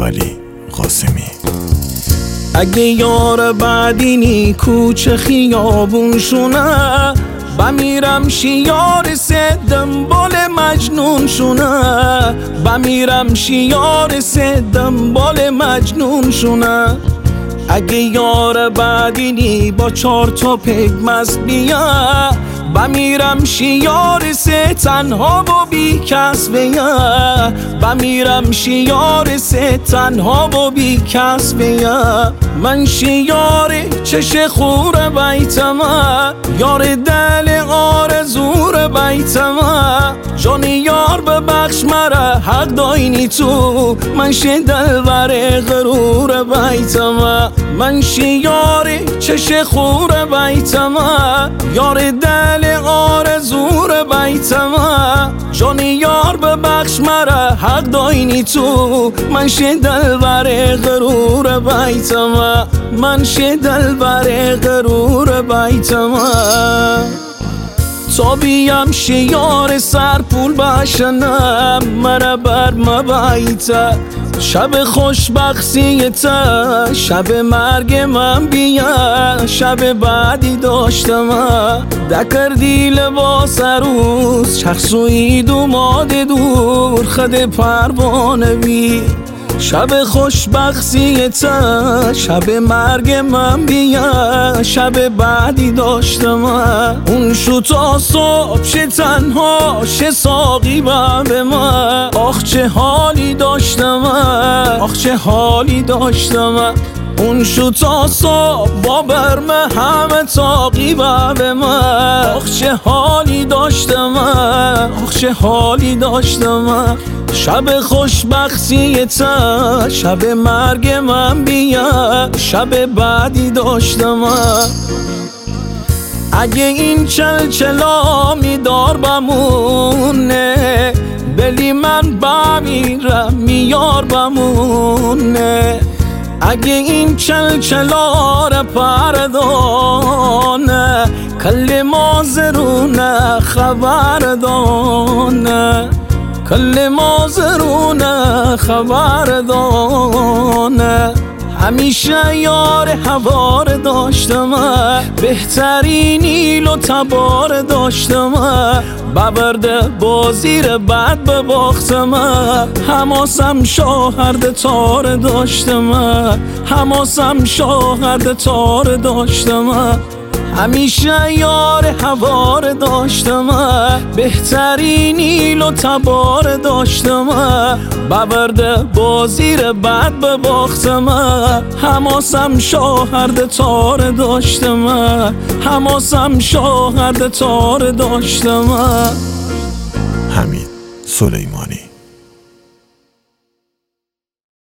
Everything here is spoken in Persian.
ولی قاسمی. اگه یار بعدینی کوچه خیابون شونه، بمیرم شیار سه دنبال مجنون شونه، بمیرم شیار سه دنبال مجنون شونه. اگه یار بعدینی با 4 تا پگمز بیا، بمیرم شیار سه تنها و بی کس بیا، بمیرم شیار سه تنها و بی کس بیا. من شیار چش خور بیتم، یار دل آرزور بیتم، جان یار ببخش مرا حق داینی تو، من دلبر غرور بیتم. من شیار چش خور بیتم، یار دل آرزور بیتم، جان یار ببخش مرا حق داینی تو، من دلبر غرور بیتم، من دلبر غرور بیتم. تا بیم شیار سرپول باشنم مرا بر مبایتا، شب خوشبختیتا شب مرگ من بیا، شب بعدی داشتم دکردی لباس روز شخصوی دوماد دور خد پروانه بی، شب خوشبختیتا شب مرگ من بیا، شب بعدی داشتم اون شو تا صبح شه تنها شه ساقی به من. آخ چه حالی داشتم، آخ چه حالی داشتم، اون شو تا صبح با برمه همه تاقی به من. آخ چه حالی داشتم، آخ چه حالی داشتم، شب خوشبختیتا شب مرگ من بیا، شب بعدی داشتم. اگه این چلچلا میدار بمونه، بلی من بمیرم میار بمونه. اگه این چلچلا را پردانه، کل مازرونه خبردانه، کل مازرونه خبردانه. همیشه یار هوار داشتم، بهترین نیل و تبار داشتم، ببرده بازیر بد بباختم، حماسم شاهرد تار داشتم، حماسم شاهرد تار داشتم. همیشه یار هوار داشتم، بهترین نیل و تبار داشتم، ببرده بازیر بد بباختم، حماسم شاهرد تار داشتم، حماسم شاهرد تار داشتم. حمید سلیمانی.